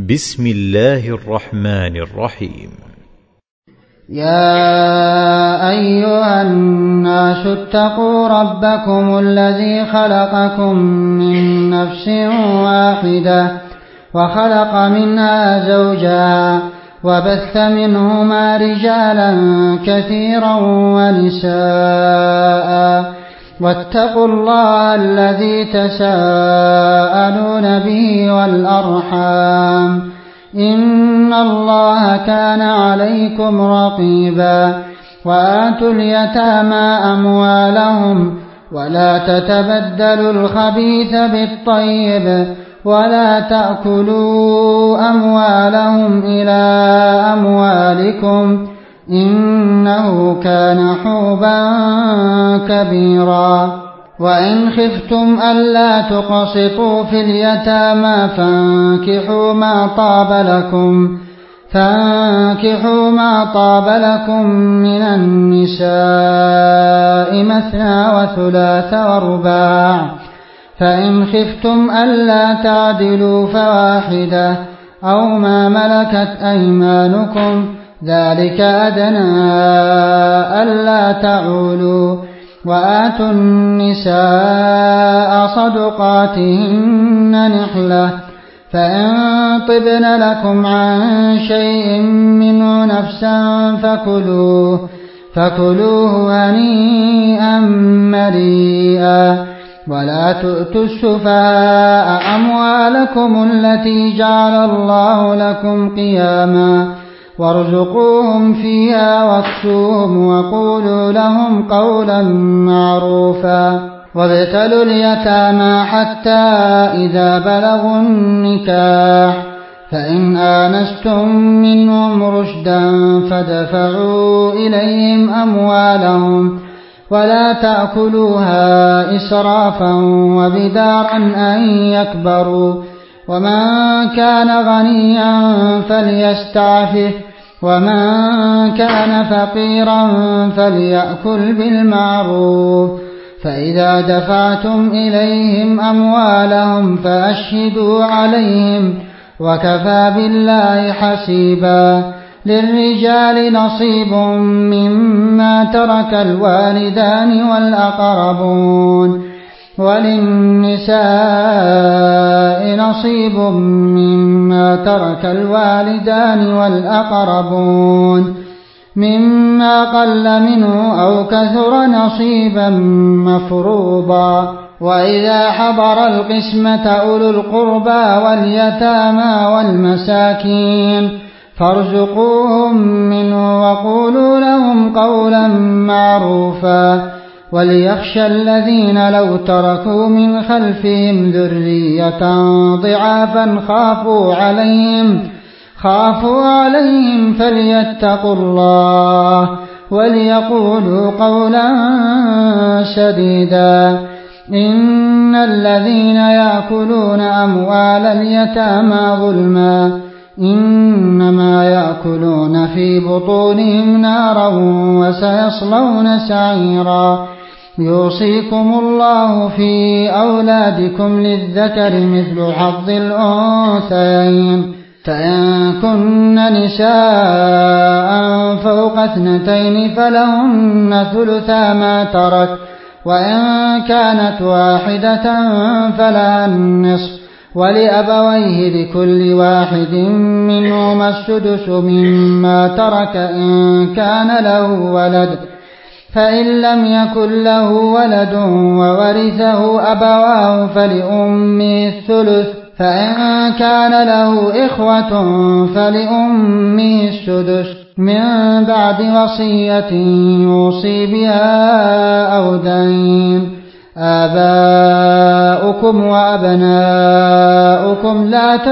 بسم الله الرحمن الرحيم. يا أيها الناس اتقوا ربكم الذي خلقكم من نفس واحدة وخلق منها زوجها وبث منهما رجالا كثيرا ونساء واتقوا الله الذي تساءلون به والأرحام إن الله كان عليكم رقيبا وآتوا اليتامى أموالهم ولا تتبدلوا الخبيث بالطيب ولا تأكلوا أموالهم إلى أموالكم إنه كان حوبا كبيرا وإن خفتم ألا تقسطوا في اليتامى فانكحوا ما طاب لكم من النساء مثنى وثلاث ورباع فإن خفتم ألا تعدلوا فواحدة أو ما ملكت أيمانكم ذلك أدنى ألا تعولوا وآتوا النساء صدقاتهن نحلة فإن طبن لكم عن شيء منه نفسا فكلوه هنيئا مريئا ولا تؤتوا السفهاء أموالكم التي جعل الله لكم قياما وارزقوهم فيها واكسوهم وقولوا لهم قولا معروفا وابتلوا اليتامى حتى إذا بلغوا النكاح فإن آنستم منهم رشدا فادفعوا إليهم أموالهم ولا تأكلوها إسرافا وبدارا أن يكبروا ومن كان غنيا فليستعفف ومن كان فقيرا فليأكل بالمعروف فإذا دفعتم إليهم أموالهم فأشهدوا عليهم وكفى بالله حسيبا للرجال نصيب مما ترك الوالدان والأقربون وللنساء نصيب مما ترك الوالدان والأقربون مما قل منه أو كثر نصيبا مفروضا وإذا حضر القسمة أولو القربى واليتامى والمساكين فارزقوهم منه وقولوا لهم قولا معروفا وليخشى الذين لو تركوا من خلفهم ذرية ضعافا خافوا عليهم فليتقوا الله وليقولوا قولا سديدا إن الذين يأكلون أموال اليتامى ظلما إنما يأكلون في بطونهم نارا وسيصلون سعيرا يوصيكم الله في أولادكم للذكر مثل حظ الأنثيين فإن كن نساء فوق 2 فلهن ثلثا ما ترك وإن كانت واحدة فلها النصف ولأبويه لكل واحد منهما السدس مما ترك إن كان له ولد فإن لم يكن له ولد وورثه أبواه فلأمه الثلث فإن كان له إخوة فلأمه السدس من بعد وصية يوصي بها أو دين آباؤكم وأبناؤكم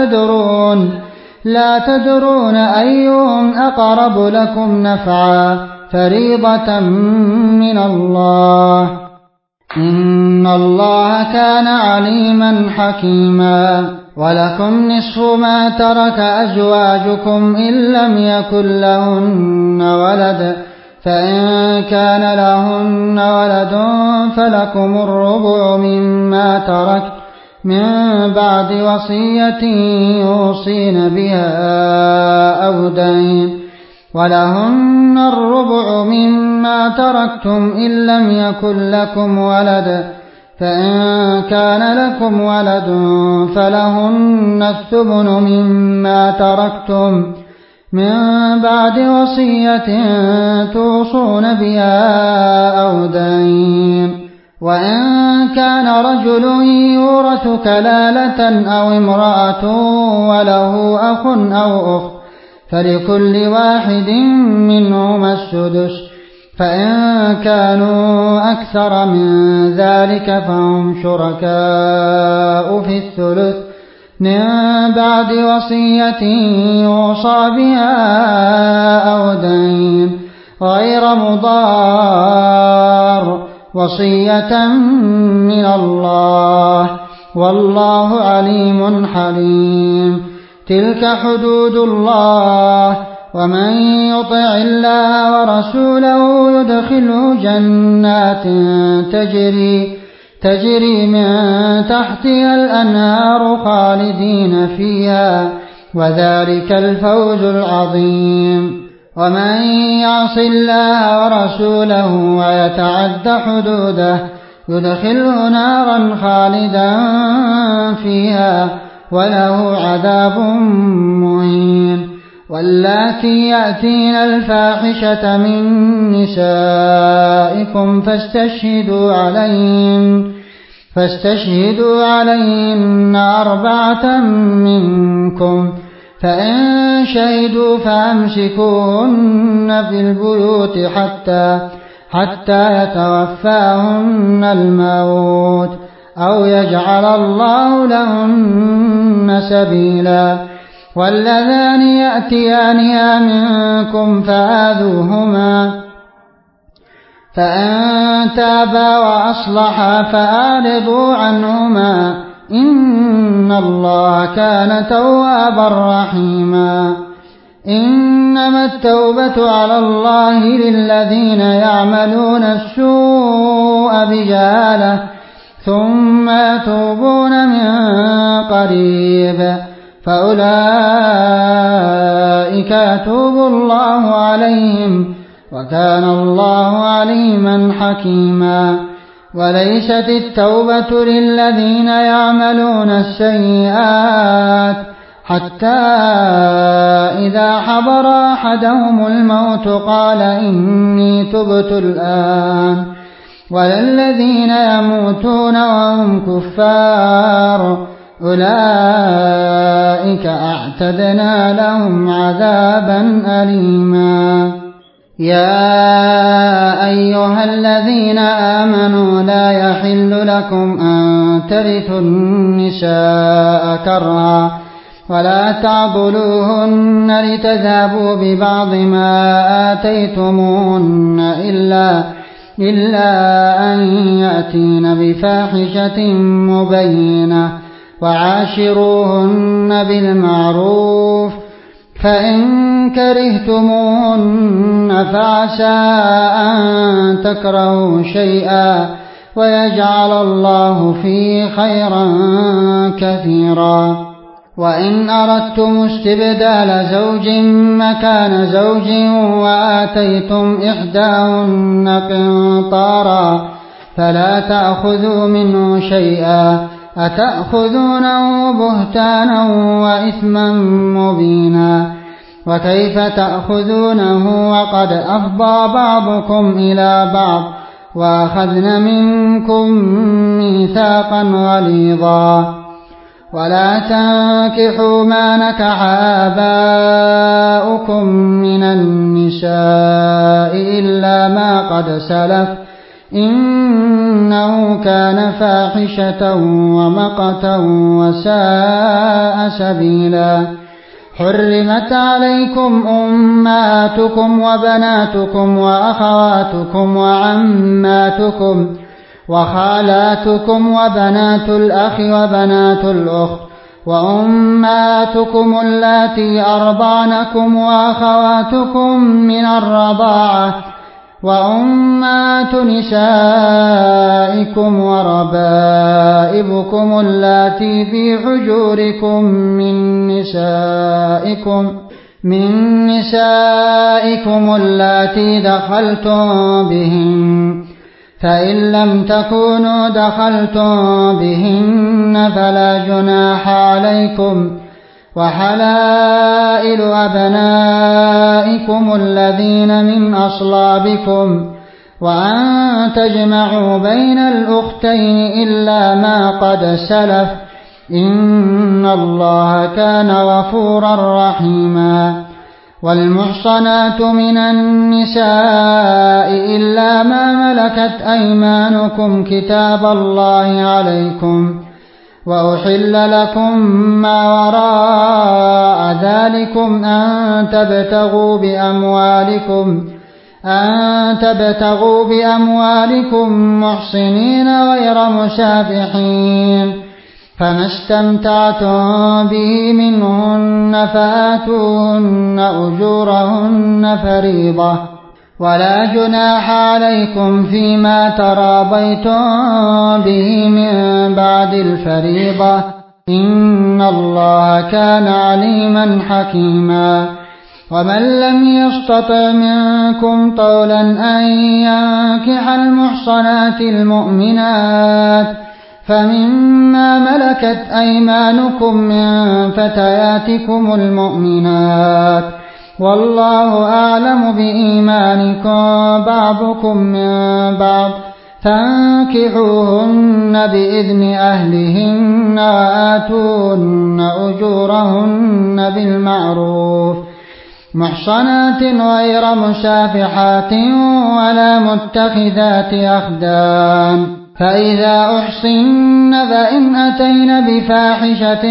لا تدرون أيهم أقرب لكم نفعا فريضة من الله إن الله كان عليما حكيما ولكم نصف ما ترك أزواجكم إن لم يكن لهن ولد فإن كان لهن ولد فلكم الربع مما ترك من بعد وصية يوصين بها أو دين، ولهن الربع مما تركتم إن لم يكن لكم ولد، فإن كان لكم ولد فلهن الثمن مما تركتم من بعد وصية توصون بها أو دين. وإن كان رجل يورث كلالة أو امرأة وله أخ أو أخت فلكل واحد منهما السدس، فإن كانوا أكثر من ذلك فهم شركاء في الثلث من بعد وصية يوصى بها أو دين غير مضار، وصية من الله، والله عليم حليم. تلك حدود الله، ومن يطع الله ورسوله يدخله جنات تجري من تحتها الأنهار خالدين فيها، وذلك الفوز العظيم. ومن يعص الله ورسوله ويتعد حدوده يدخله نارا خالدا فيها وله عذاب مهين. واللاتي يأتين الفاحشة من نسائكم فاستشهدوا عليهن 4 منكم، فإن شهدوا فأمسكوهن في البيوت حتى يتوفاهن الموت أو يجعل الله لهن سبيلا. واللذان يأتيانها منكم فآذوهما، فإن تابا وأصلحا فأعرضوا عنهما، إن الله كان توابا رحيما. إنما التوبة على الله للذين يعملون السوء بجهالة ثم يتوبون من قريب فأولئك يتوب الله عليهم، وكان الله عليما حكيما. وليست التوبة للذين يعملون السيئات حتى إذا حضر أحدهم الموت قال إني تبت الآن، وللذين يموتون وهم كفار أولئك أعتدنا لهم عذابا أليما. يا أيها الذين آمنوا لا يحل لكم أن ترثوا النساء كرها ولا تعضلوهن لتذهبوا ببعض ما آتيتموهن إلا أن يأتين بفاحشة مبينة، وعاشروهن بالمعروف، فإن كرهتموهن فعسى أن تكرهوا شيئا ويجعل الله فيه خيرا كثيرا. وإن أردتم استبدال زوج مكان زوج وآتيتم إحداهن قنطارا فلا تأخذوا منه شيئا، أتأخذونه بهتانا وإثما مبينا. وكيف تأخذونه وقد أفضى بعضكم إلى بعض وأخذن منكم ميثاقا غليظا. ولا تنكحوا ما نكح آباؤكم من النساء إلا ما قد سلف إنه كان فاحشة ومقتا وساء سبيلا. حرمت عليكم أمهاتكم وبناتكم وأخواتكم وعماتكم وخالاتكم وبنات الأخ وبنات الأخت وأمهاتكم اللاتي أرضعنكم وأخواتكم من الرضاعة وأمهات نسائكم وربائبكم اللاتي في حجوركم من نسائكم اللاتي دخلتم بهن، فإن لم تكونوا دخلتم بهن فلا جناح عليكم، وحلائل أبنائكم الذين من أصلابكم، وأن تجمعوا بين الأختين إلا ما قد سلف، إن الله كان غفورا رحيما. والمحصنات من النساء إلا ما ملكت أيمانكم كتاب الله عليكم، وأحل لكم ما وراء ذلكم أن تبتغوا بأموالكم محصنين غير مسافحين، فما استمتعتم به منهن فآتوهن أجورهن فريضة، ولا جناح عليكم فيما تراضيتم به من بعد الفريضة، إن الله كان عليما حكيما. ومن لم يستطع منكم طولا أن ينكح المحصنات المؤمنات فمما ملكت أيمانكم من فتياتكم المؤمنات، والله أعلم بإيمانكم بعضكم من بعض، فانكحوهن بإذن أهلهن وآتوهن أجورهن بالمعروف محصنات غير مسافحات ولا متخذات أخدان، فإذا أحصن فإن أتين بفاحشة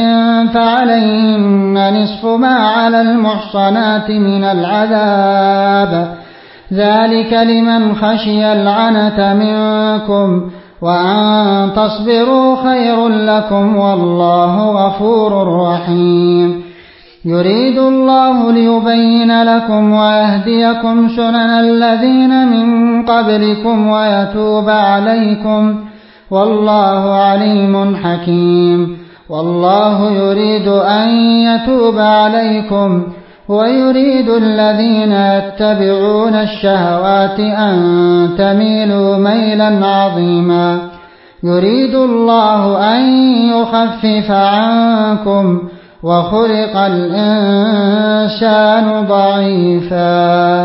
فعليهن نصف ما على المحصنات من العذاب، ذلك لمن خشي العنة منكم، وأن تصبروا خير لكم، والله غفور رحيم. يريد الله ليبين لكم ويهديكم سنن الذين من قبلكم ويتوب عليكم، والله عليم حكيم. والله يريد أن يتوب عليكم ويريد الذين يتبعون الشهوات أن تميلوا ميلا عظيما. يريد الله أن يخفف عنكم وخلق الإنسان ضعيفا.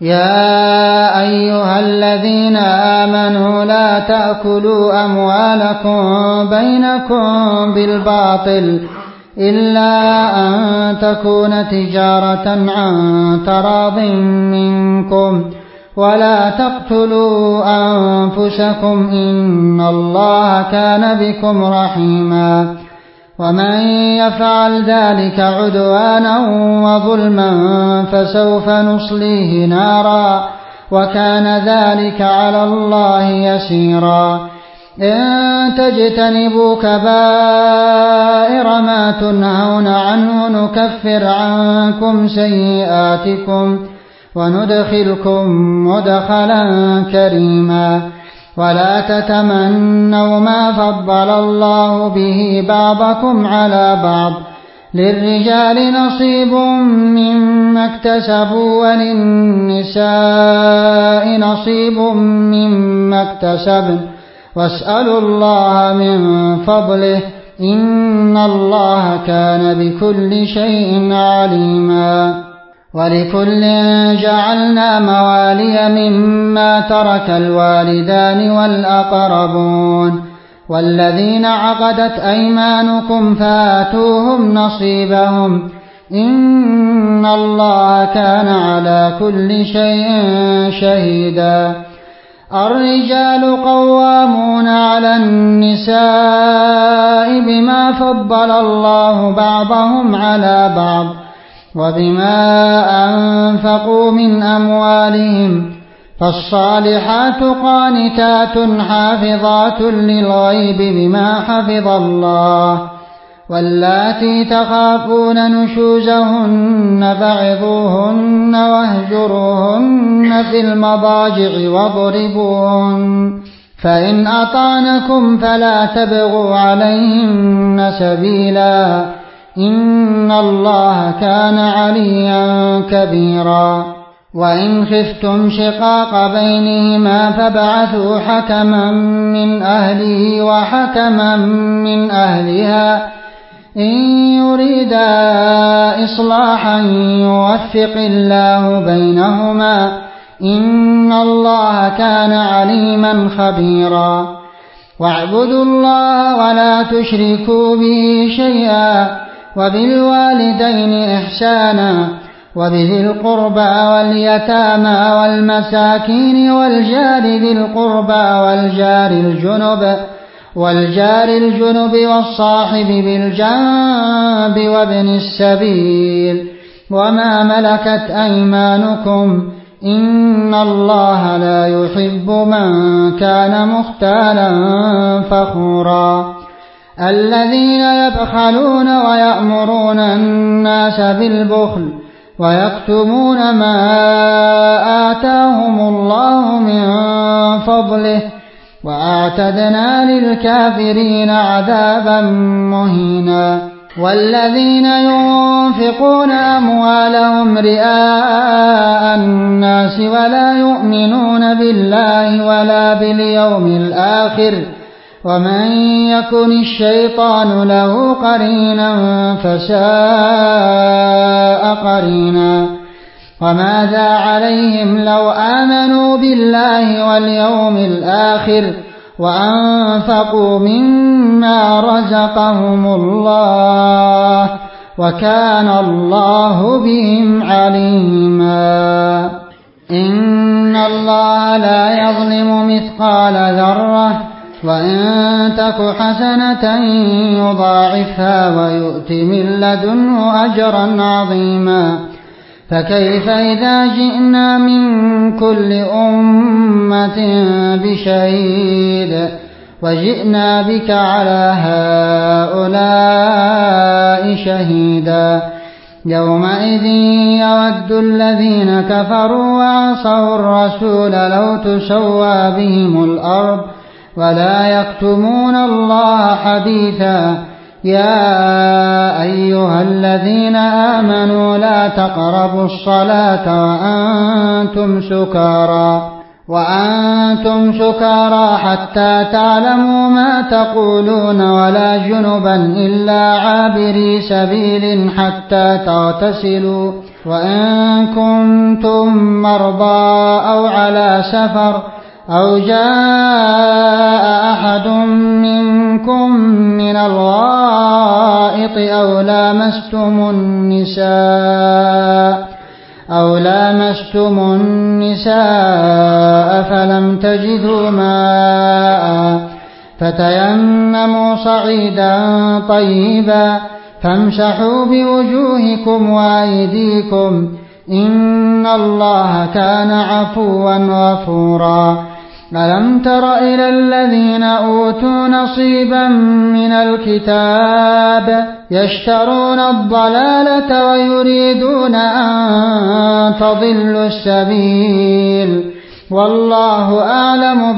يا أيها الذين آمنوا لا تأكلوا أموالكم بينكم بالباطل إلا أن تكون تجارة عن تراض منكم، ولا تقتلوا أنفسكم إن الله كان بكم رحيما. ومن يفعل ذلك عدوانا وظلما فسوف نصليه نارا، وكان ذلك على الله يسيرا. إن تجتنبوا كبائر ما تنهون عنه نكفر عنكم سيئاتكم وندخلكم مدخلا كريما. ولا تتمنوا ما فضل الله به بعضكم على بعض، للرجال نصيب مما اكتسبوا وللنساء نصيب مما اكتسبن، واسألوا الله من فضله إن الله كان بكل شيء عليما. ولكل جعلنا موالي مما ترك الوالدان والأقربون والذين عقدت أيمانكم فآتوهم نصيبهم إن الله كان على كل شيء شهيدا. الرجال قوامون على النساء بما فضل الله بعضهم على بعض وبما أنفقوا من أموالهم، فالصالحات قانتات حافظات للغيب بما حفظ الله، واللاتي تخافون نشوزهن فعظوهن واهجروهن في المضاجع واضربوهن، فإن أطعنكم فلا تبغوا عليهن سبيلا، إن الله كان عليا كبيرا. وإن خفتم شقاق بينهما فابعثوا حكما من أهله وحكما من أهلها إن يريدا إصلاحا يوفق الله بينهما، إن الله كان عليما خبيرا. واعبدوا الله ولا تشركوا به شيئا، وبالوالدين إحسانا، وبذي القربى واليتامى والمساكين والجار ذي القربى والجار الجنب والصاحب بالجنب وابن السبيل وما ملكت أيمانكم، إن الله لا يحب من كان مختالا فخورا. الذين يبخلون ويأمرون الناس بالبخل ويكتمون ما آتاهم الله من فضله، وأعتدنا للكافرين عذابا مهينا. والذين ينفقون أموالهم رئاء الناس ولا يؤمنون بالله ولا باليوم الآخر، ومن يكن الشيطان له قرينا فساء قرينا. وماذا عليهم لو آمنوا بالله واليوم الآخر وأنفقوا مما رزقهم الله، وكان الله بهم عليما. إن الله لا يظلم مثقال ذرة، وإن تك حسنة يضاعفها ويؤت من لدنه أجرا عظيما. فكيف إذا جئنا من كل أمة بشهيد وجئنا بك على هؤلاء شهيدا، يومئذ يود الذين كفروا وعصوا الرسول لو تسوى بهم الأرض ولا يكتمون الله حديثا. يا أيها الذين آمنوا لا تقربوا الصلاة وأنتم سكارى حتى تعلموا ما تقولون ولا جنبا إلا عابري سبيل حتى تغتسلوا، وإن كنتم مرضى أو على سفر أو جاء أحد منكم من الغائط أو لامستم النساء فلم تجدوا ماء فتيمموا صعيدا طيبا فامسحوا بوجوهكم وأيديكم، إن الله كان عفوا غفورا. ألم تر إلى الذين أوتوا نصيبا من الكتاب يشترون الضلالة ويريدون أن تضلوا السبيل، والله أعلم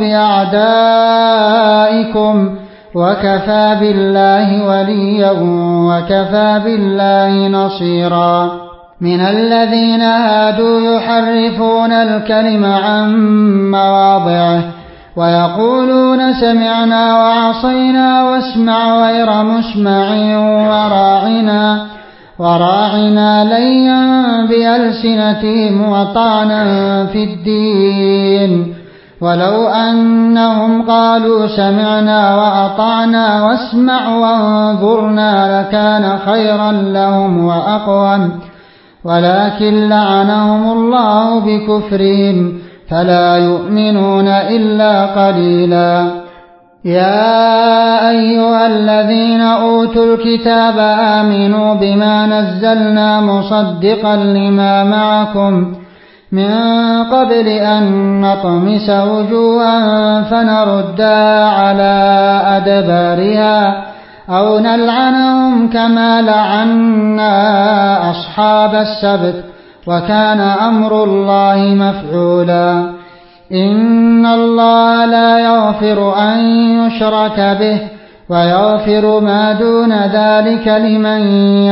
بأعدائكم، وكفى بالله وليا وكفى بالله نصيرا. من الذين هادوا يحرفون الكلم عن مواضعه ويقولون سمعنا وعصينا واسمع غير مسمع وراعنا ليا بألسنتهم وطعنا في الدين، ولو أنهم قالوا سمعنا وأطعنا واسمع وانظرنا لكان خيرا لهم وأقوم، ولكن لعنهم الله بكفرهم فلا يؤمنون إلا قليلا. يا أيها الذين أوتوا الكتاب آمنوا بما نزلنا مصدقا لما معكم من قبل أن نطمس وجوها فنردها على أدبارها أو نلعنهم كما لعنا أصحاب السبت وكان أمر الله مفعولا. إن الله لا يغفر أن يشرك به ويغفر ما دون ذلك لمن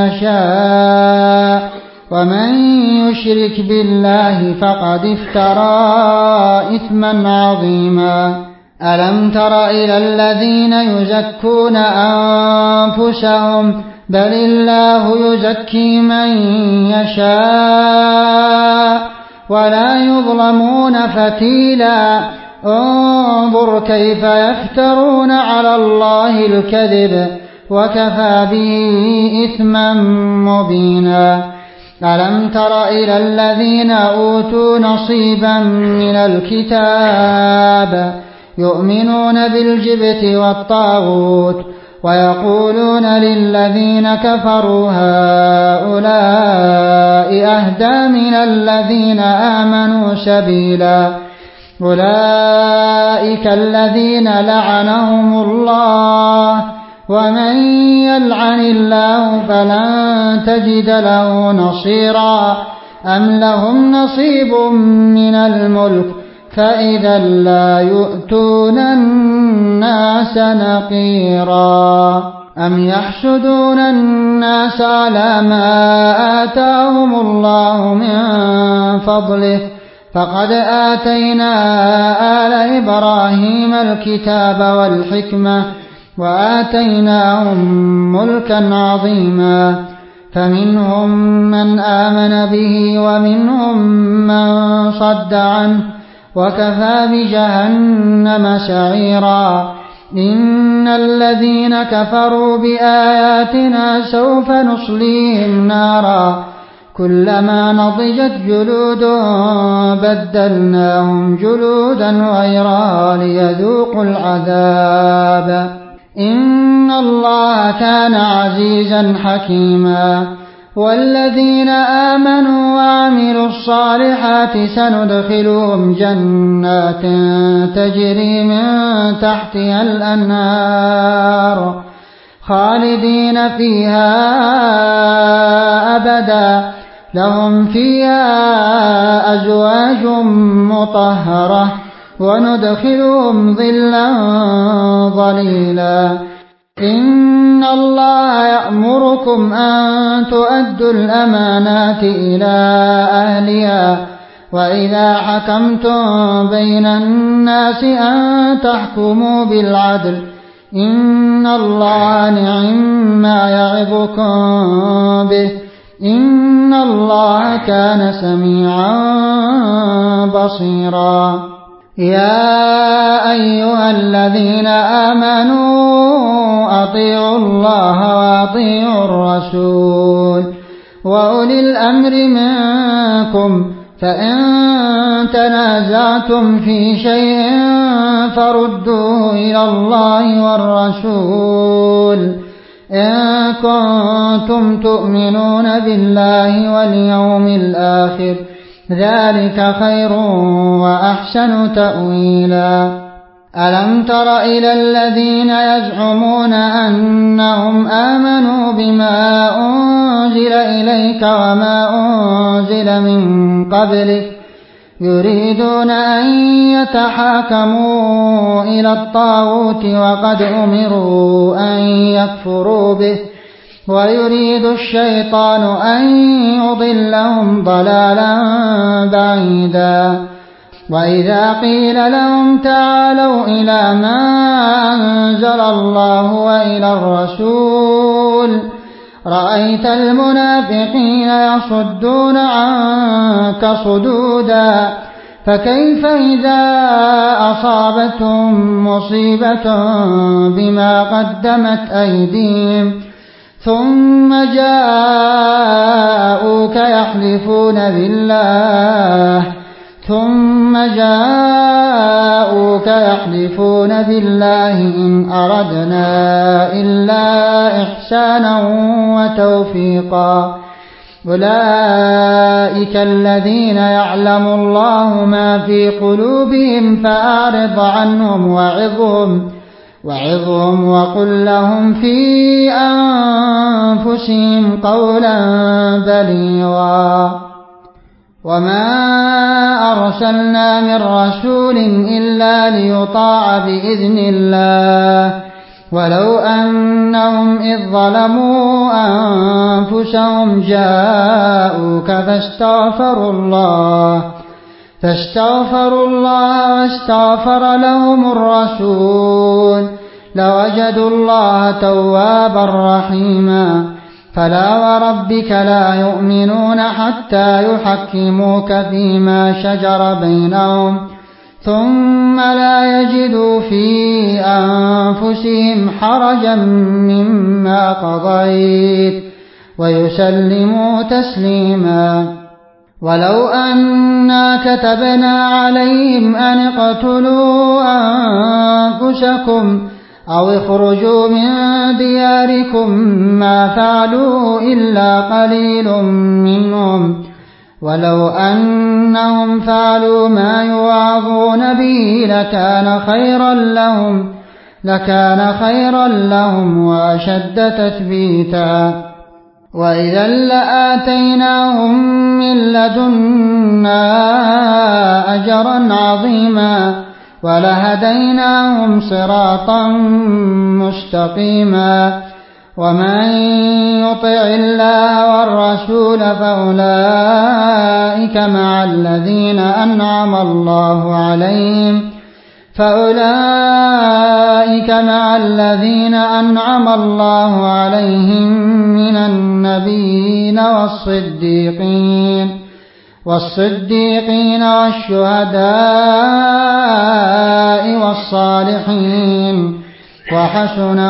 يشاء ومن يشرك بالله فقد افترى إثما عظيما. ألم تر إلى الذين يزكون أنفسهم بل الله يزكي من يشاء ولا يظلمون فتيلا. انظر كيف يفترون على الله الكذب وكفى به إثما مبينا. ألم تر إلى الذين أوتوا نصيبا من الكتاب يؤمنون بالجبت والطاغوت ويقولون للذين كفروا هؤلاء أهدى من الذين آمنوا سبيلا. أولئك الذين لعنهم الله ومن يلعن الله فلن تجد له نصيرا. أم لهم نصيب من الملك فإذا لا يؤتون الناس نقيرا. أم يحسدون الناس على ما آتاهم الله من فضله فقد آتينا آل إبراهيم الكتاب والحكمة وآتيناهم ملكا عظيما. فمنهم من آمن به ومنهم من صد عنه وكفى بجهنم سعيرا. إن الذين كفروا بآياتنا سوف نصليهم نارا كلما نضجت جلودهم بدلناهم جلودا غيرها ليذوقوا العذاب. إن الله كان عزيزا حكيما. والذين آمنوا وعملوا الصالحات سندخلهم جنات تجري من تحتها الأنهار خالدين فيها أبدا لهم فيها أزواج مطهرة وندخلهم ظلا ظليلا. إن الله يأمركم أن تؤدوا الأمانات إلى أهلها وإذا حكمتم بين الناس أن تحكموا بالعدل. إن الله نعم يعظكم به إن الله كان سميعا بصيرا. يا أيها الذين آمنوا أطيعوا الله وأطيعوا الرسول وأولي الأمر منكم فإن تنازعتم في شيء فردوه إلى الله والرسول إن كنتم تؤمنون بالله واليوم الآخر ذلك خير وأحسن تأويلا. ألم تر إلى الذين يزعمون أنهم آمنوا بما أنزل إليك وما أنزل من قبلك يريدون أن يتحاكموا إلى الطاغوت وقد أمروا أن يكفروا به ويريد الشيطان أن يضلهم ضلالا بعيدا. وإذا قيل لهم تعالوا إلى ما أنزل الله وإلى الرسول رأيت المنافقين يصدون عنك صدودا. فكيف إذا أصابتهم مصيبة بما قدمت أيديهم ثم جاءوك يحلفون بالله إن أردنا إلا إحسانا وتوفيقا. أولئك الذين يعلم الله ما في قلوبهم فأعرض عنهم وعظهم وقل لهم في أنفسهم قولا بليغا وما أرسلنا من رسول إلا ليطاع بإذن الله ولو أنهم إذ ظلموا أنفسهم جاءوك فاستغفروا الله واستغفر لهم الرسول لوجدوا الله توابا رحيما فلا وربك لا يؤمنون حتى يحكموك فيما شجر بينهم ثم لا يجدوا في أنفسهم حرجا مما قضيت ويسلموا تسليما ولو أنا كتبنا عليهم أن اقتلوا أنفسكم أو اخرجوا من دياركم ما فعلوا إلا قليل منهم ولو أنهم فعلوا ما يوعظون به لكان خيرا لهم وأشد تثبيتا وإذا لآتيناهم من لدنا أجرا عظيما ولهديناهم صراطا مستقيما ومن يطع الله والرسول فأولئك مع الذين أنعم الله عليهم من النبيين والصديقين والشهداء والصالحين وحسن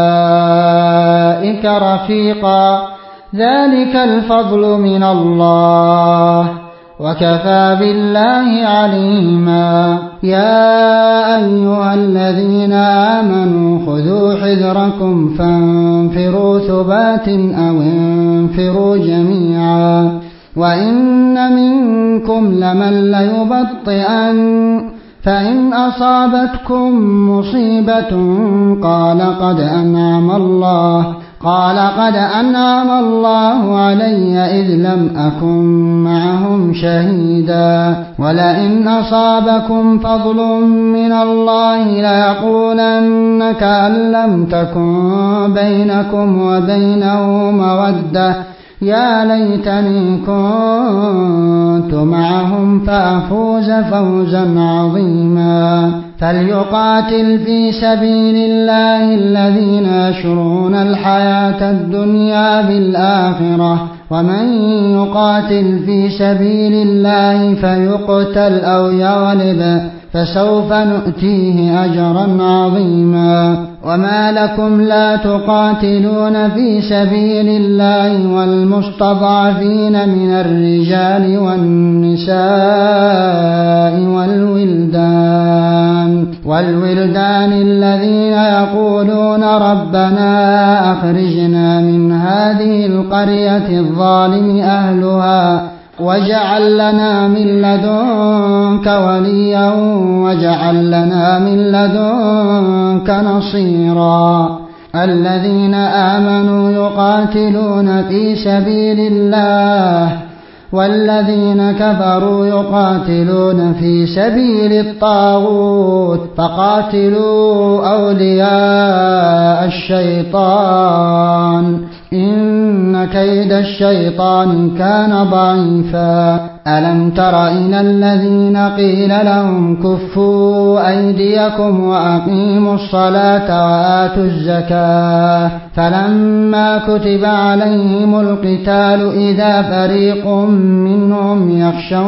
أولئك رفيقا ذلك الفضل من الله وكفى بالله عليما يا أيها الذين آمنوا خذوا حذركم فانفروا ثبات أو انفروا جميعا وإن منكم لمن ليبطئن فإن أصابتكم مصيبة قال قد أنعم الله علي إذ لم أكن معهم شهيدا ولئن أصابكم فضل من الله ليقولن كأن لم تكن بينكم وبينه مودة يا ليتني كنت معهم فأفوز فوزا عظيما فليقاتل في سبيل الله الذين يشرون الحياة الدنيا بالآخرة ومن يقاتل في سبيل الله فيقتل أو يغلب فسوف نؤتيه أجرا عظيما وما لكم لا تقاتلون في سبيل الله والمستضعفين من الرجال والنساء والولدان الذين يقولون ربنا أخرجنا من هذه القرية الظالم أهلها واجعل لنا من لدنك وليا واجعل لنا من لدنك نصيرا الذين آمنوا يقاتلون في سبيل الله والذين كفروا يقاتلون في سبيل الطاغوت فقاتلوا أولياء الشيطان إن كيد الشيطان كان ضعيفا ألم تر إلى الذين قيل لهم كفوا أيديكم وأقيموا الصلاة وآتوا الزكاة فلما كتب عليهم القتال إذا فريق منهم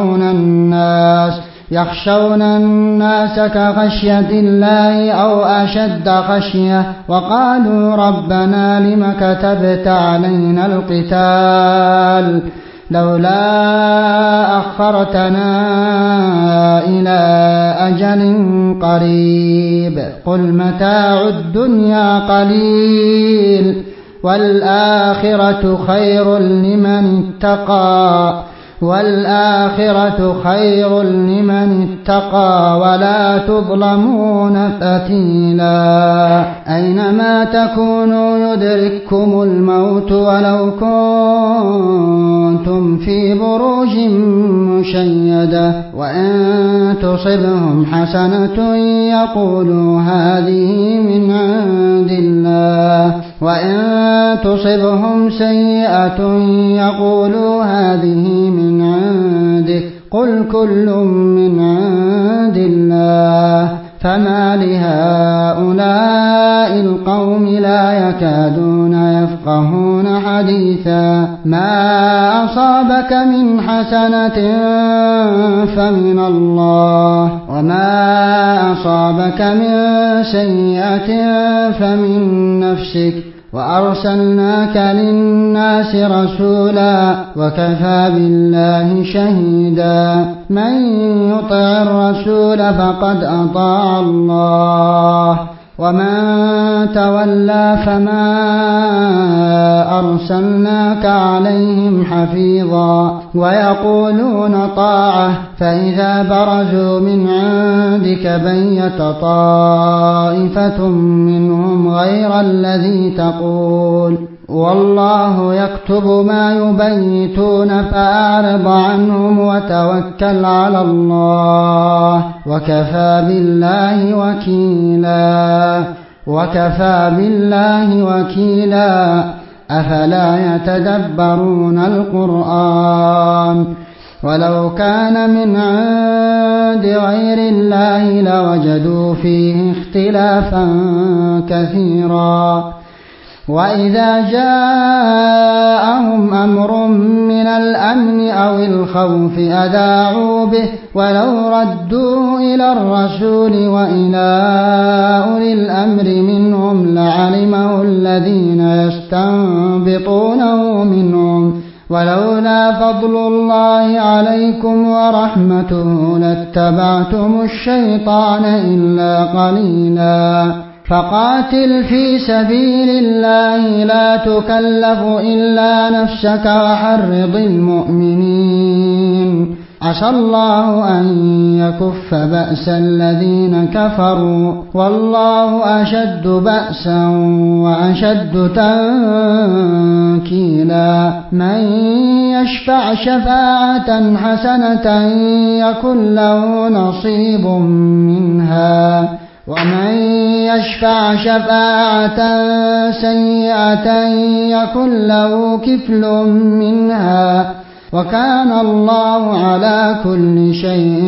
يخشون الناس كخشية الله أو أشد خشية وقالوا ربنا لم كتبت علينا القتال لولا أخرتنا إلى أجل قريب قل متاع الدنيا قليل والآخرة خير لمن اتقى والآخرة خير لمن اتقى ولا تظلمون فتيلا أينما تكونوا يدرككم الموت ولو كنتم في بروج مشيدة وإن تصبهم حسنة يقولوا هذه من عند الله وإن تصبهم سيئة يقولوا هذه من عندك قل كل من عند الله فما لهؤلاء القوم لا يكادون يفقهون حديثا ما أصابك من حسنة فمن الله وما أصابك من سيئة فمن نفسك وأرسلناك للناس رسولا وكفى بالله شهيدا من يطع الرسول فقد أطاع الله ومن تولى فما أرسلناك عليهم حفيظا ويقولون طاعة فإذا برزوا من عندك بيت طائفة منهم غير الذي تقول والله يكتب ما يبيتون فأعرض عنهم وتوكل على الله وكفى بالله وكيلا أفلا يتدبرون القرآن ولو كان من عند غير الله لوجدوا فيه اختلافا كثيرا وإذا جاءهم أمر من الأمن أو الخوف أذاعوا به ولو ردوه إلى الرسول وإلى أولي الأمر منهم لعلمه الذين يستنبطونه منهم ولولا فضل الله عليكم ورحمته لاتبعتم الشيطان إلا قليلا فقاتل في سبيل الله لا تكلف إلا نفسك وحرض المؤمنين عسى الله أن يكف بأس الذين كفروا والله أشد بأسا وأشد تنكيلا من يشفع شفاعة حسنة يكن له نصيب منها ومن يشفع شفاعة سيئة يكن له كفل منها وكان الله على كل شيء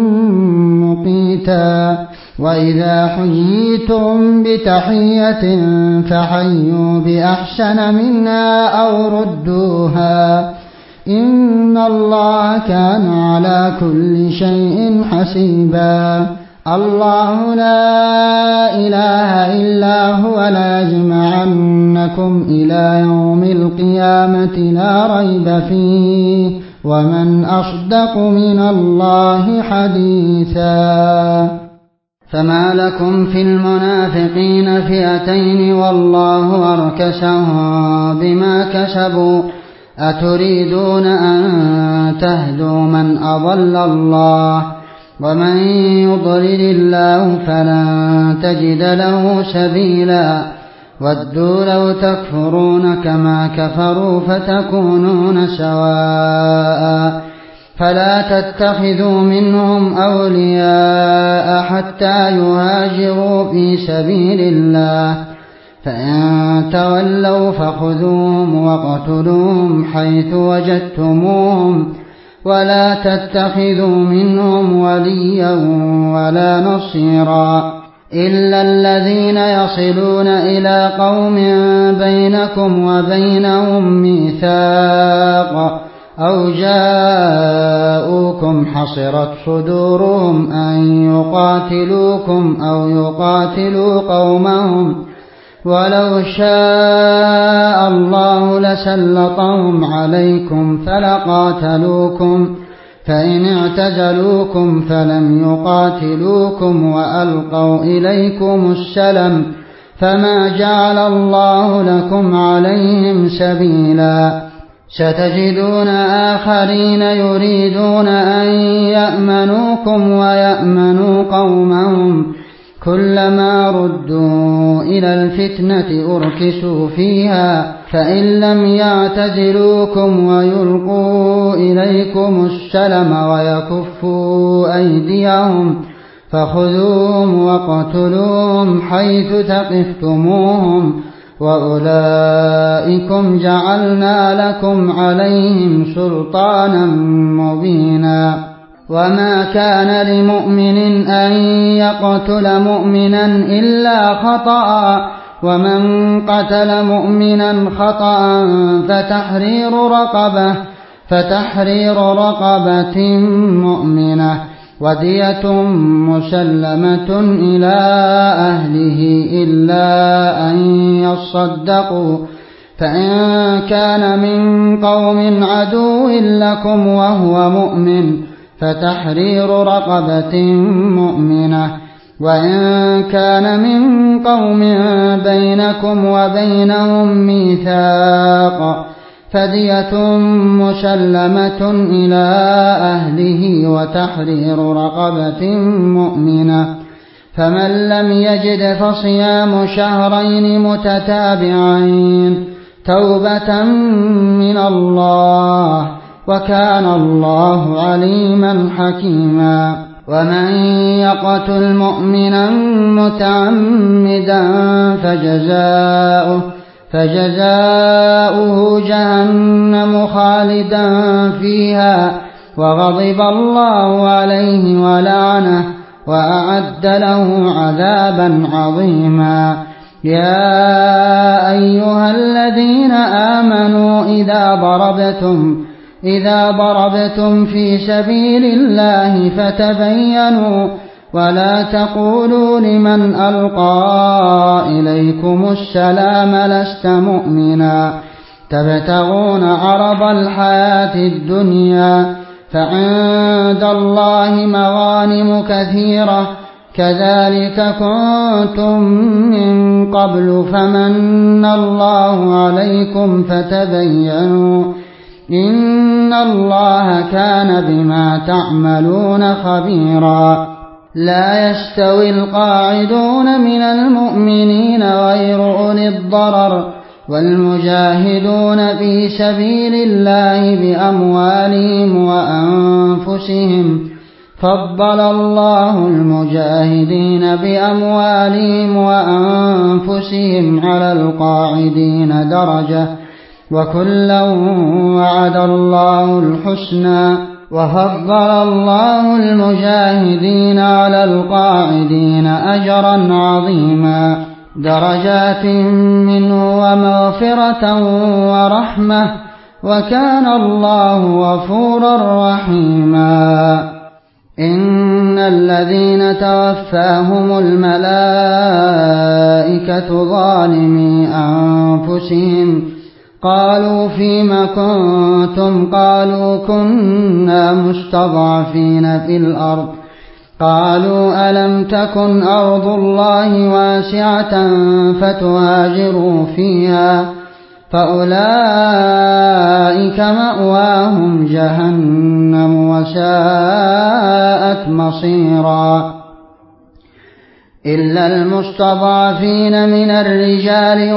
مقيتا وإذا حييتم بتحية فحيوا بأحسن منها أو ردوها إن الله كان على كل شيء حسيبا الله لا إله إلا هو ليجمعنكم إلى يوم القيامة لا ريب فيه ومن أصدق من الله حديثا فما لكم في المنافقين فئتين والله أركسهم بما كسبوا أتريدون أن تهدوا من أضل الله ومن يضلل الله فلن تجد له سبيلا ودوا لو تكفرون كما كفروا فتكونون سواء فلا تتخذوا منهم أولياء حتى يهاجروا في سبيل الله فإن تولوا فخذوهم واقتلوهم حيث وجدتموهم ولا تتخذوا منهم وليا ولا نصيرا إلا الذين يصلون إلى قوم بينكم وبينهم ميثاق أو جاءوكم حصرت صدورهم أن يقاتلوكم أو يقاتلوا قومهم ولو شاء الله لسلطهم عليكم فلقاتلوكم فإن اعتزلوكم فلم يقاتلوكم وألقوا إليكم السلم فما جعل الله لكم عليهم سبيلا ستجدون آخرين يريدون أن يأمنوكم ويأمنوا قومهم كلما ردوا إلى الفتنة أركسوا فيها فإن لم يعتزلوكم ويلقوا إليكم السلم ويكفوا أيديهم فخذوهم واقتلوهم حيث ثقفتموهم وأولئكم جعلنا لكم عليهم سلطانا مبينا وما كان لمؤمن أن يقتل مؤمنا إلا خطأ ومن قتل مؤمنا خطأ فتحرير رقبة مؤمنة ودية مسلمة إلى أهله إلا أن يصدقوا فإن كان من قوم عدو لكم وهو مؤمن فتحرير رقبة مؤمنة وإن كان من قوم بينكم وبينهم ميثاق فدية مسلمة إلى أهله وتحرير رقبة مؤمنة فمن لم يجد فصيام شهرين متتابعين توبة من الله وكان الله عليما حكيما ومن يقتل مؤمنا متعمدا فجزاؤه جهنم خالدا فيها وغضب الله عليه ولعنه وأعد له عذابا عظيما يا أيها الذين آمنوا إذا ضربتم في سبيل الله فتبينوا ولا تقولوا لمن ألقى إليكم السلام لست مؤمنا تبتغون عرض الحياة الدنيا فعند الله مغانم كثيرة كذلك كنتم من قبل فمن الله عليكم فتبينوا إن الله كان بما تعملون خبيرا لا يستوي القاعدون من المؤمنين غير أولي الضرر والمجاهدون في سبيل الله بأموالهم وأنفسهم فضل الله المجاهدين بأموالهم وأنفسهم على القاعدين درجة وكلا وعد الله الحسنى وفضل الله المجاهدين على القاعدين أجرا عظيما درجات منه ومغفرة ورحمة وكان الله غفورا رحيما إن الذين توفاهم الملائكة ظالمي أنفسهم قالوا فيم كنتم قالوا كنا مستضعفين في الأرض قالوا ألم تكن أرض الله واسعة فتهاجروا فيها فأولئك مأواهم جهنم وساءت مصيرا إلا المستضعفين من الرجال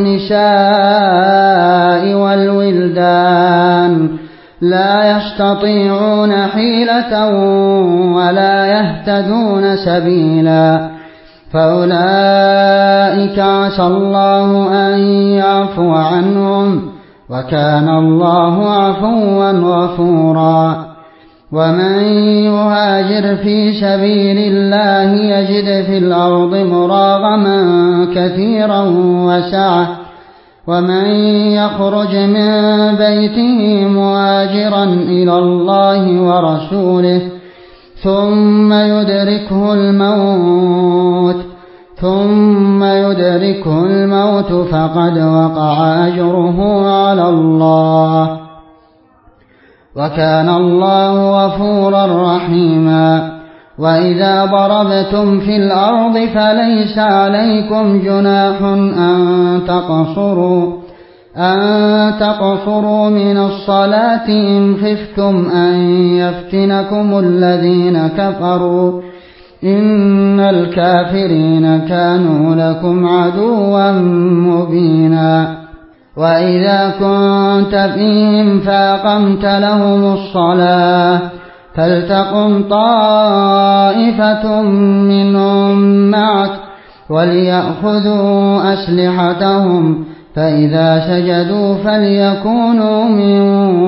والنساء والولدان لا يستطيعون حيلة ولا يهتدون سبيلا فأولئك عسى الله أن يعفو عنهم وكان الله عفوا غفورا ومن يهاجر في سبيل الله يجد في الأرض مراغما كثيرا وسعة ومن يخرج من بيته مهاجرا إلى الله ورسوله ثم يدركه الموت فقد وقع أجره على الله وكان الله غفورا رحيما وإذا ضربتم في الأرض فليس عليكم جناح أن تقصروا من الصلاة إن خفتم أن يفتنكم الذين كفروا إن الكافرين كانوا لكم عدوا مبينا وإذا كنت فيهم فأقمت لهم الصلاة فلتقم طائفة منهم معك وليأخذوا أسلحتهم فإذا سجدوا فليكونوا من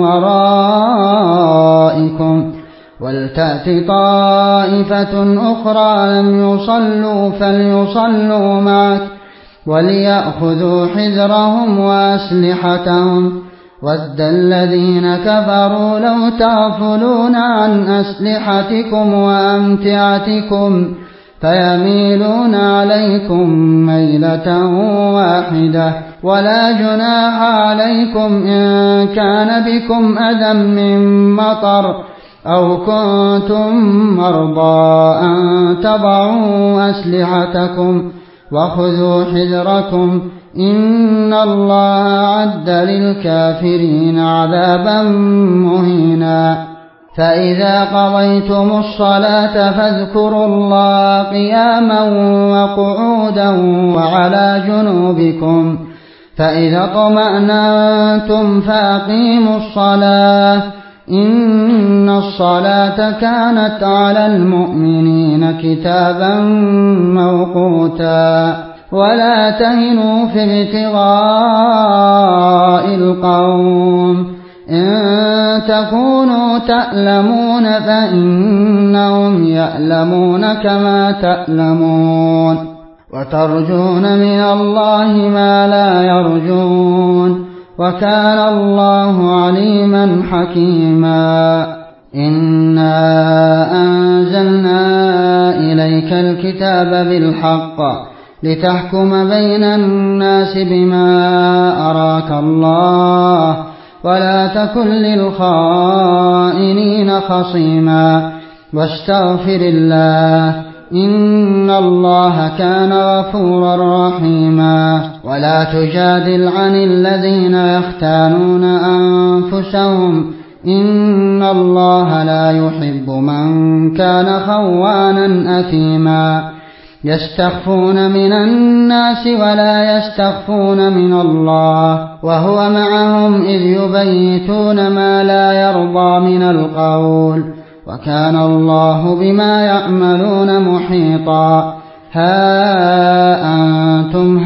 ورائكم ولتأت طائفة أخرى لم يصلوا فليصلوا معك وليأخذوا حذرهم وأسلحتهم ود الذين كفروا لو تغفلون عن أسلحتكم وأمتعتكم فيميلون عليكم ميلة واحدة ولا جناح عليكم إن كان بكم أذى من مطر أو كنتم مرضى أن تضعوا أسلحتكم وخذوا حذركم إن الله أعد للكافرين عذابا مهينا فإذا قضيتم الصلاة فاذكروا الله قياما وقعودا وعلى جنوبكم فإذا اطمأننتم فأقيموا الصلاة إن الصلاة كانت على المؤمنين كتابا موقوتا ولا تهنوا في ابتغاء القوم إن تكونوا تألمون فإنهم يألمون كما تألمون وترجون من الله ما لا يرجون وكان الله عليما حكيما إنا أنزلنا إليك الكتاب بالحق لتحكم بين الناس بما أراك الله ولا تكن للخائنين خصيما واستغفر الله إن الله كان غفورا رحيما ولا تجادل عن الذين يختانون أنفسهم إن الله لا يحب من كان خوانا أثيما يستخفون من الناس ولا يستخفون من الله وهو معهم إذ يبيتون ما لا يرضى من القول وكان الله بما يعملون محيطا ها أنتم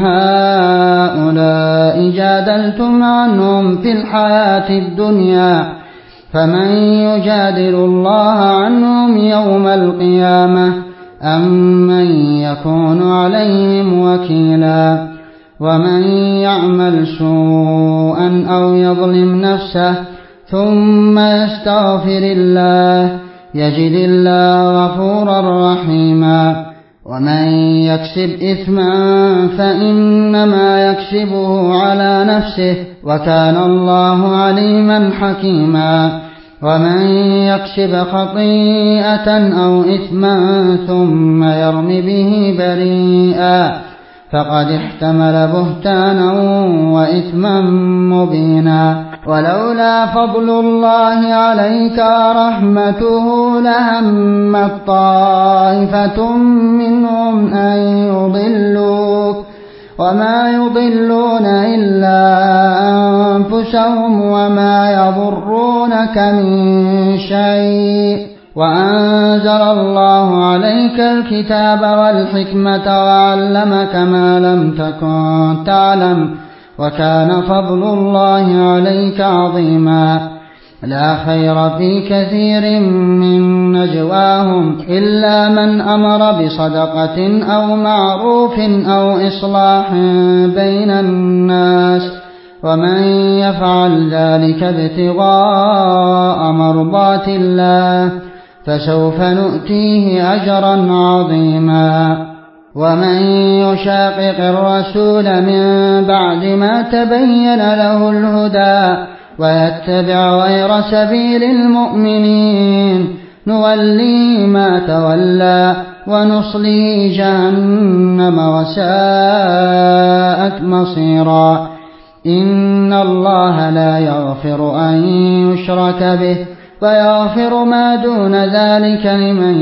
هؤلاء جادلتم عنهم في الحياة الدنيا فمن يجادل الله عنهم يوم القيامة أم من يكون عليهم وكيلا ومن يعمل سوءا أو يظلم نفسه ثم يستغفر الله يجد الله غفورا رحيما ومن يكسب إثما فإنما يكسبه على نفسه وكان الله عليما حكيما ومن يكسب خطيئة أو إثما ثم يرم به بريئا فقد احتمل بهتانا وإثما مبينا ولولا فضل الله عليك ورحمته لهمت طائفة منهم أن يضلوك وما يضلون إلا أنفسهم وما يضرونك من شيء وأنزل الله عليك الكتاب والحكمة وعلمك ما لم تكن تعلم وكان فضل الله عليك عظيما لا خير في كثير من نجواهم إلا من أمر بصدقة أو معروف أو إصلاح بين الناس ومن يفعل ذلك ابتغاء مرضات الله فسوف نؤتيه أجرا عظيما ومن يشاقق الرسول من بعد ما تبين له الهدى ويتبع غير سبيل المؤمنين نوليه ما تولى ونصليه جهنم وساءت مصيرا إن الله لا يغفر أن يشرك به ويغفر ما دون ذلك لمن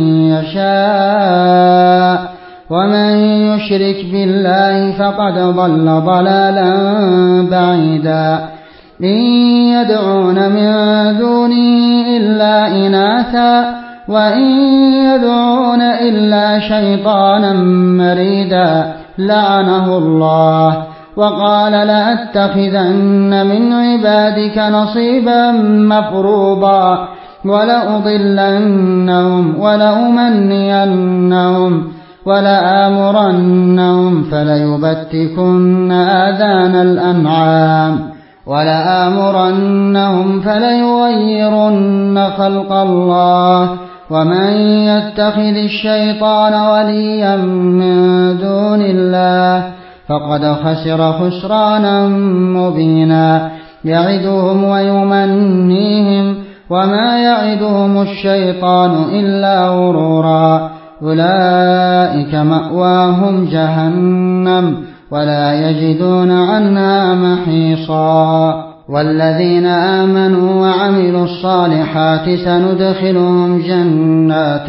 يشاء ومن يشرك بالله فقد ضل ضلالا بعيدا إن يدعون من دونه إلا إناثا وإن يدعون إلا شيطانا مريدا لعنه الله وقال لأتخذن من عبادك نصيبا مفروضا ولأضلنهم ولأمنينهم ولآمرنهم فليبتكن آذان الأنعام ولآمرنهم فليغيرن خلق الله ومن يتخذ الشيطان وليا من دون الله فقد خسر خسرانا مبينا يعدهم ويمنيهم وما يعدهم الشيطان إلا غرورا أولئك مأواهم جهنم ولا يجدون عنها محيصا والذين آمنوا وعملوا الصالحات سندخلهم جنات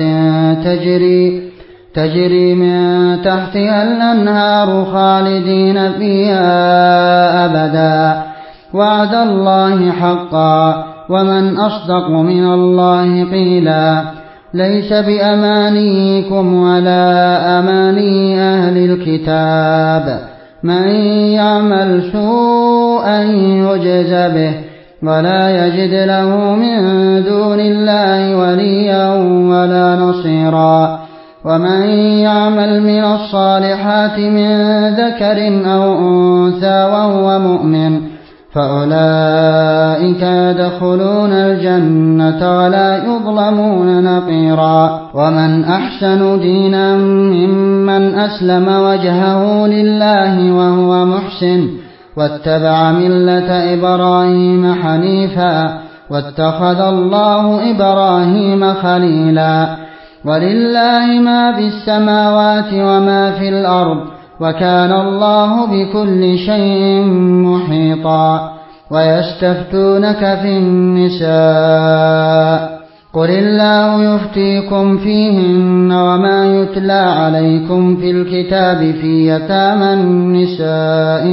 تجري من تحتها الأنهار خالدين فيها أبدا وعد الله حقا ومن أصدق من الله قيلا ليس بأمانيكم ولا أماني أهل الكتاب من يعمل سوءا يجز به ولا يجد له من دون الله وليا ولا نصيرا ومن يعمل من الصالحات من ذكر أو أنثى وهو مؤمن فأولئك يدخلون الجنة ولا يظلمون نقيرا ومن أحسن دينا ممن أسلم وجهه لله وهو محسن واتبع ملة إبراهيم حنيفا واتخذ الله إبراهيم خليلا ولله ما في السماوات وما في الأرض وكان الله بكل شيء محيطا ويستفتونك في النساء قل الله يفتيكم فيهن وما يتلى عليكم في الكتاب في يتامى النساء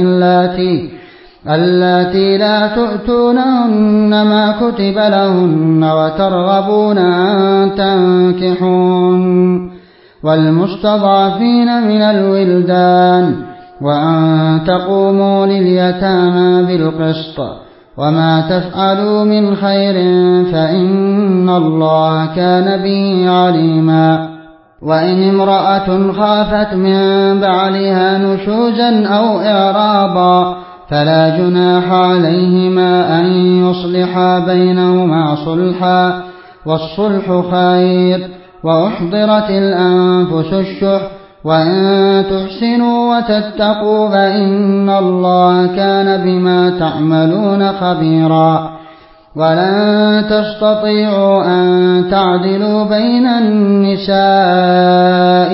اللاتي لا تؤتونهن ما كتب لهن وترغبون أن تنكحون والمستضعفين من الولدان وأن تقوموا لليتامى بالقسط وما تفعلوا من خير فإن الله كان به عليما وإن امرأة خافت من بعلها نشوزا أو إعراضا فلا جناح عليهما أن يصلحا بينهما صلحا والصلح خير وأحضرت الأنفس الشح وإن تحسنوا وتتقوا فإن الله كان بما تعملون خبيرا ولن تستطيعوا أن تعدلوا بين النساء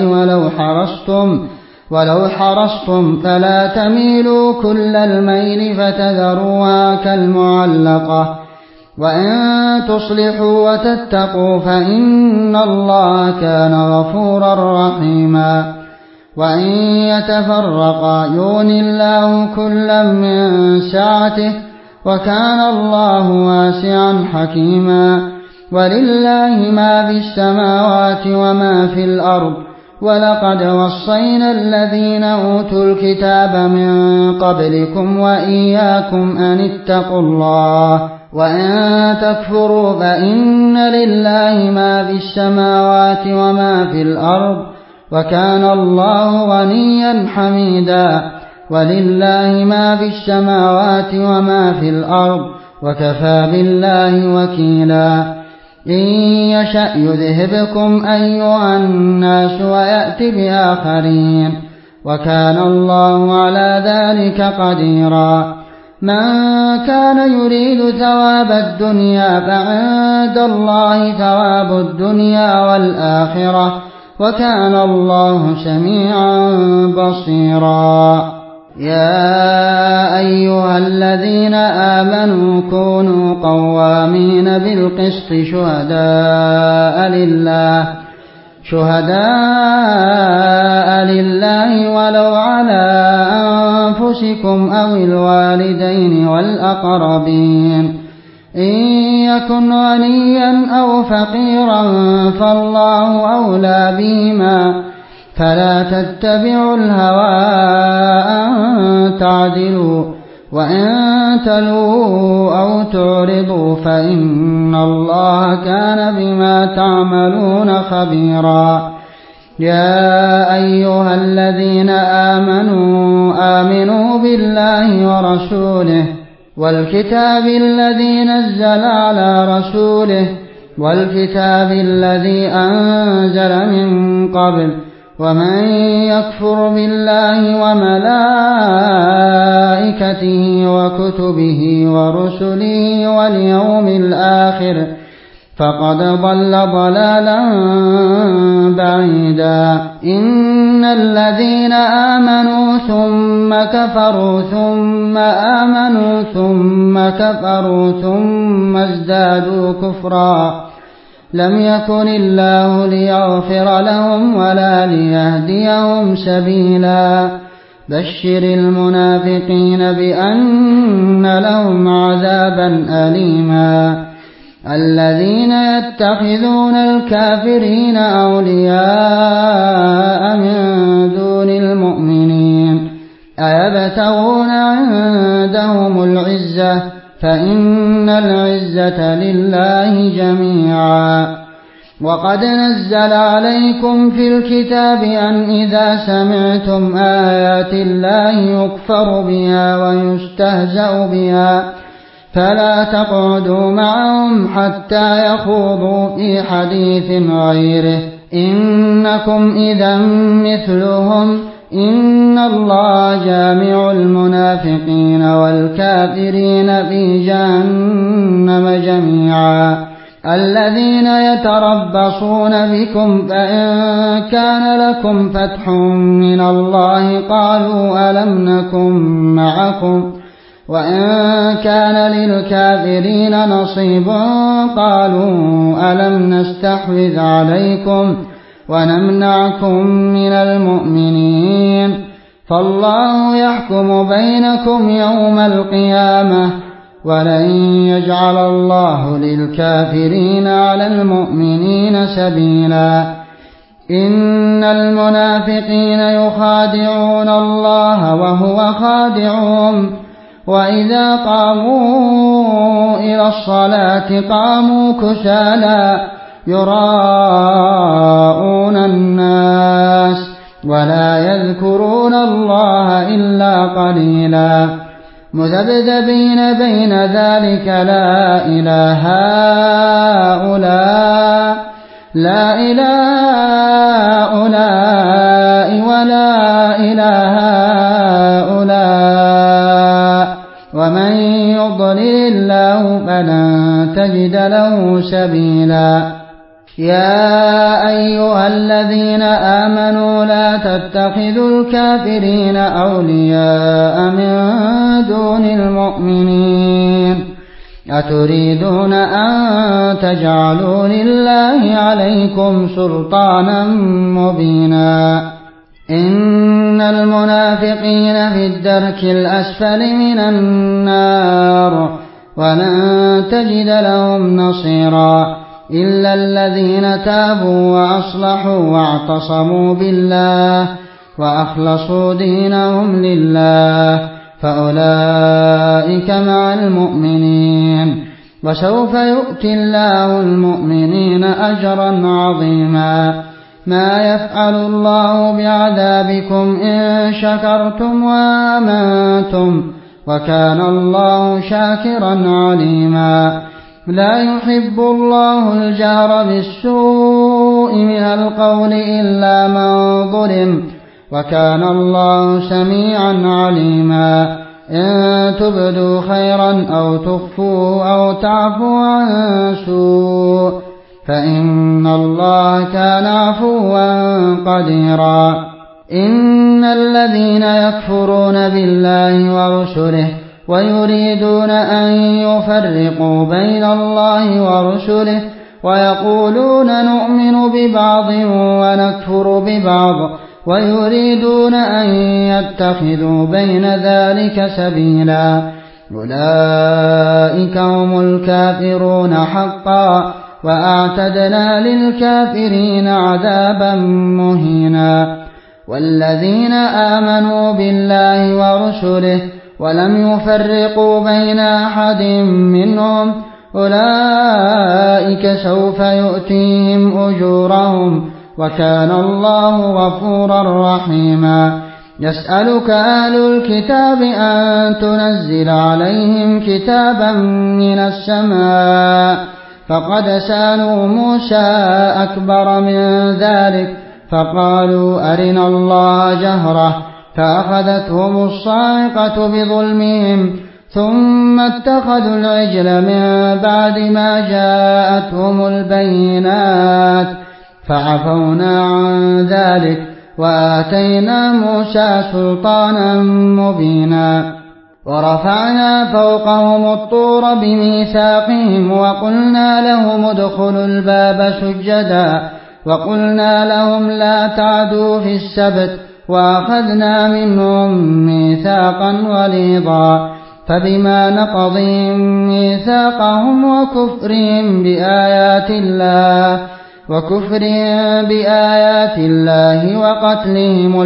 ولو حرصتم فلا تميلوا كل الميل فتذروها كالمعلقة وإن تصلحوا وتتقوا فإن الله كان غفورا رحيما وإن يتفرقا يغن الله كلا من سعته وكان الله واسعا حكيما ولله ما في السماوات وما في الأرض ولقد وصينا الذين أوتوا الكتاب من قبلكم وإياكم أن اتقوا الله وإن تكفروا فإن لله ما في السماوات وما في الأرض وكان الله غنيا حميدا ولله ما في السماوات وما في الأرض وكفى بالله وكيلا إن يشأ يذهبكم أيها الناس ويأت بآخرين وكان الله على ذلك قديرا من كان يريد ثواب الدنيا فعند الله ثواب الدنيا والآخرة وكان الله سميعا بصيرا يا أيها الذين آمنوا كونوا قوامين بالقسط شهداء لله ولو على أنفسكم أو الوالدين والأقربين إن يكن غنيا أو فقيرا فالله أولى بهما فلا تتبعوا الهوى أن تعدلوا وإن تلووا أو تعرضوا فإن الله كان بما تعملون خبيرا. يا أيها الذين آمنوا بالله ورسوله والكتاب الذي نزل على رسوله والكتاب الذي أنزل من قبل ومن يكفر بالله وملائكته وكتبه ورسله واليوم الآخر فقد ضل ضلالا بعيدا. إن الذين آمنوا ثم كفروا ثم آمنوا ثم كفروا ثم ازدادوا كفرا لم يكن الله ليغفر لهم ولا ليهديهم سبيلا. بشر المنافقين بأن لهم عذابا أليما. الذين يتخذون الكافرين أولياء من دون المؤمنين أيبتغون عندهم العزة فإن العزة لله جميعا. وقد نزل عليكم في الكتاب أن إذا سمعتم آيات الله يكفر بها ويستهزأ بها فلا تقعدوا معهم حتى يخوضوا في حديث غيره إنكم إذا مثلهم إن الله جامع المنافقين والكافرين في جهنم جميعا. الذين يتربصون بكم فإن كان لكم فتح من الله قالوا ألم نكن معكم وإن كان للكافرين نصيب قالوا ألم نستحوذ عليكم ونمنعكم من المؤمنين فالله يحكم بينكم يوم القيامة ولن يجعل الله للكافرين على المؤمنين سبيلا. إن المنافقين يخادعون الله وهو خادعهم وإذا قاموا إلى الصلاة قاموا كسالى يراءون الناس ولا يذكرون الله إلا قليلا مذبذبين بين ذلك لا إله هؤلاء ولا إله هؤلاء ومن يضلل الله فلن تجد له سبيلا. يا أيها الذين آمنوا لا تتخذوا الكافرين أولياء من دون المؤمنين أتريدون أن تجعلوا لله عليكم سلطانا مبينا. إن المنافقين في الدرك الأسفل من النار ولن تجد لهم نصيرا إلا الذين تابوا وأصلحوا واعتصموا بالله وأخلصوا دينهم لله فأولئك مع المؤمنين وسوف يؤتي الله المؤمنين أجرا عظيما. ما يفعل الله بعذابكم إن شكرتم وآمنتم وكان الله شاكرا عليما. لا يحب الله الجهر بالسوء من القول إلا من ظلم وكان الله سميعا عليما. إن تبدوا خيرا أو تخفوه أو تعفوا عن سوء فإن الله كان عفوا قديرا. إن الذين يكفرون بالله ورسله ويريدون أن يفرقوا بين الله ورسله ويقولون نؤمن ببعض ونكفر ببعض ويريدون أن يتخذوا بين ذلك سبيلا أولئك هم الكافرون حقا وأعتدنا للكافرين عذابا مهينا والذين آمنوا بالله ورسله ولم يفرقوا بين أحد منهم أولئك سوف يؤتيهم أجورهم وكان الله غفورا رحيما يسألك أهل الكتاب أن تنزل عليهم كتابا من السماء فقد سألوا موسى أكبر من ذلك فقالوا أرنا الله جهرة فأخذتهم الصاعقة بظلمهم ثم اتخذوا العجل من بعد ما جاءتهم البينات فعفونا عن ذلك وآتينا موسى سلطانا مبينا ورفعنا فوقهم الطور بميثاقهم وقلنا لهم ادخلوا الباب سجدا وقلنا لهم لا تعدوا في السبت وأخذنا منهم ميثاقا غليظا فبما نقضهم ميثاقهم وكفرهم بآيات الله وقتلهم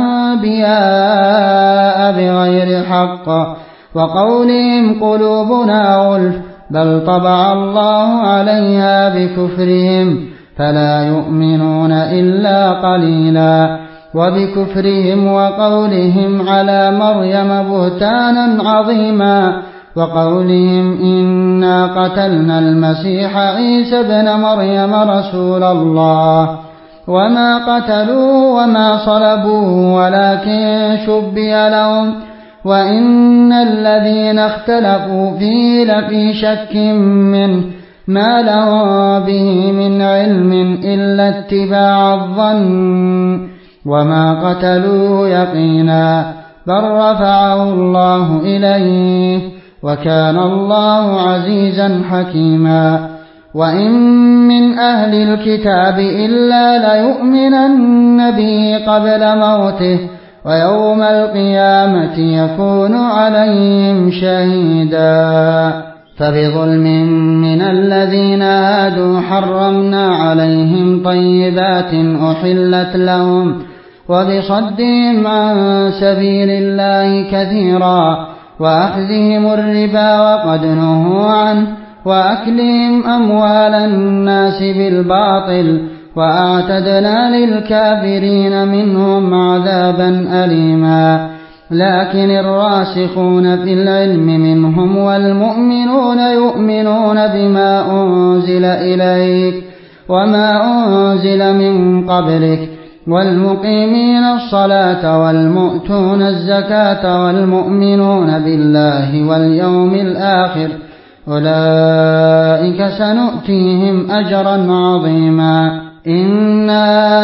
الأنبياء بغير حق وقولهم قلوبنا غلف بل طبع الله عليها بكفرهم فلا يؤمنون إلا قليلا وبكفرهم وقولهم على مريم بهتانا عظيما وقولهم إنا قتلنا المسيح عيسى ابن مريم رسول الله وما قتلوه وما صلبوه ولكن شبه لهم وإن الذين اختلفوا فيه لفي شك منه ما لهم به من علم إلا اتباع الظن وما قتلوه يقينا بل رفعه الله إليه وكان الله عزيزا حكيما وإن من أهل الكتاب إلا ليؤمنن به قبل موته ويوم القيامة يكون عليهم شهيدا فبظلم من الذين هادوا حرمنا عليهم طيبات أحلت لهم وبصدهم عن سبيل الله كثيرا وأخذهم الربا وقد نهوا عنه وأكلهم أموال الناس بالباطل وأعتدنا للكافرين منهم عذابا أليما لكن الراسخون في العلم منهم والمؤمنون يؤمنون بما أنزل إليك وما أنزل من قبلك والمقيمين الصلاة والمؤتون الزكاة والمؤمنون بالله واليوم الآخر أولئك سنؤتيهم أجرا عظيما إنا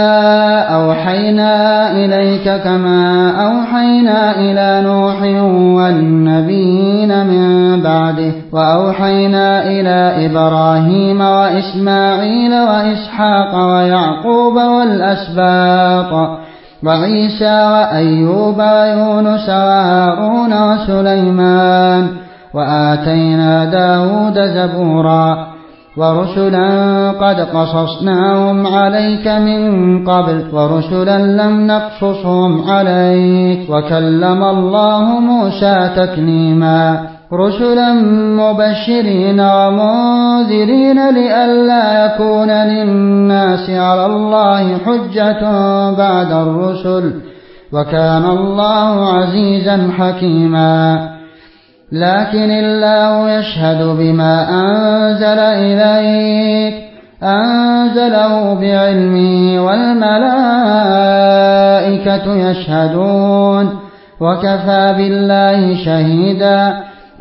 أوحينا إليك كما أوحينا إلى نوح والنبيين من بعده وأوحينا إلى إبراهيم وإسماعيل وإسحاق ويعقوب والأسباط وعيسى وأيوب ويونس وهارون وسليمان وآتينا داود زبورا ورسلا قد قصصناهم عليك من قبل ورسلا لم نقصصهم عليك وكلم الله موسى تكليما رسلا مبشرين ومنذرين لئلا يكون للناس على الله حجة بعد الرسل وكان الله عزيزا حكيما لكن الله يشهد بما أنزل إليك أنزله بعلمه والملائكة يشهدون وكفى بالله شهيدا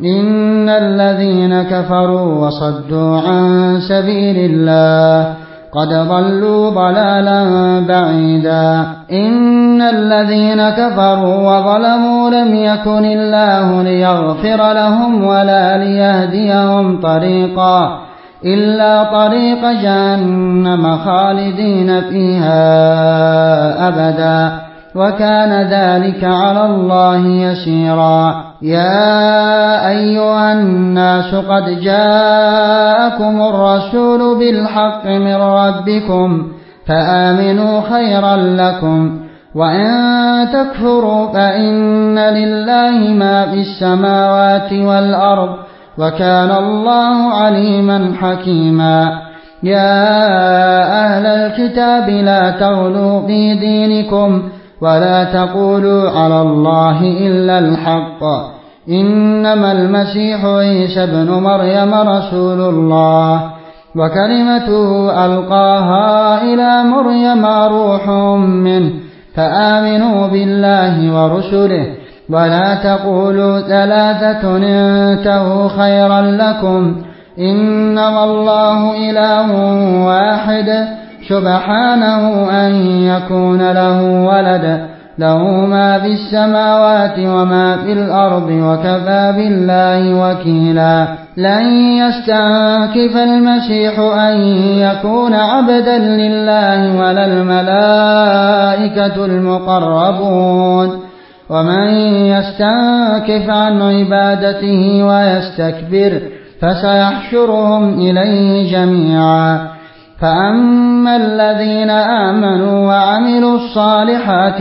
إن الذين كفروا وصدوا عن سبيل الله قد ضلوا ضلالا بعيدا إن الذين كفروا وظلموا لم يكن الله ليغفر لهم ولا ليهديهم طريقا إلا طريق جهنم خالدين فيها أبدا وكان ذلك على الله يسيرا يا أيها الناس قد جاءكم الرسول بالحق من ربكم فآمنوا خيرا لكم وإن تكفروا فإن لله ما في السماوات والأرض وكان الله عليما حكيما يا أهل الكتاب لا تغلوا في دينكم ولا تقولوا على الله إلا الحق إنما المسيح عيسى ابن مريم رسول الله وكلمته ألقاها إلى مريم روح منه فآمنوا بالله ورسله ولا تقولوا ثلاثة انتهوا خيرا لكم إنما الله إله واحد سبحانه أن يكون له ولد له ما في السماوات وما في الأرض وكفى بالله وكيلا لن يستنكف المسيح أن يكون عبدا لله ولا الملائكة المقربون ومن يستنكف عن عبادته ويستكبر فسيحشرهم إليه جميعا فأما الذين آمنوا وعملوا الصالحات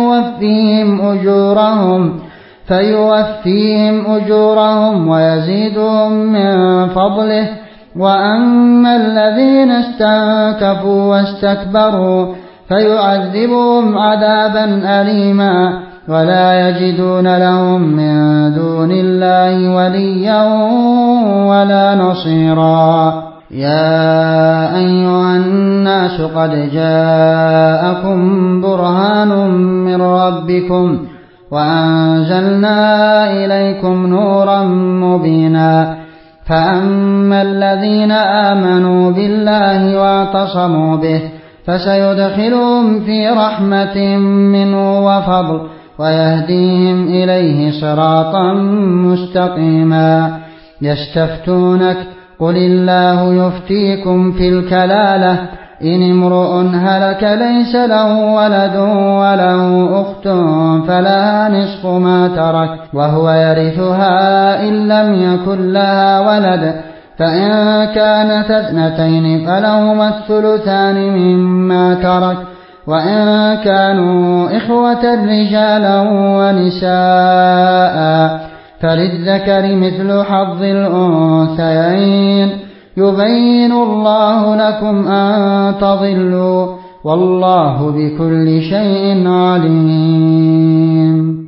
فيوفيهم أجورهم ويزيدهم من فضله وأما الذين استنكفوا واستكبروا فيعذبهم عذابا أليما ولا يجدون لهم من دون الله وليا ولا نصيرا يا أيها الناس قد جاءكم برهان من ربكم وأنزلنا إليكم نورا مبينا فأما الذين آمنوا بالله واعتصموا به فسيدخلهم في رحمة منه وفضل ويهديهم إليه صراطا مستقيما يستفتونك قل الله يفتيكم في الكلالة إن امرؤ هلك ليس له ولد وله أخت فلها نصف ما ترك وهو يرثها إن لم يكن لها ولد فإن كانت اثنتين فلهما الثلثان مما ترك وإن كانوا إخوة رجالا ونساء فللذكر مثل حظ الأنثيين يبين الله لكم أن تضلوا والله بكل شيء عليم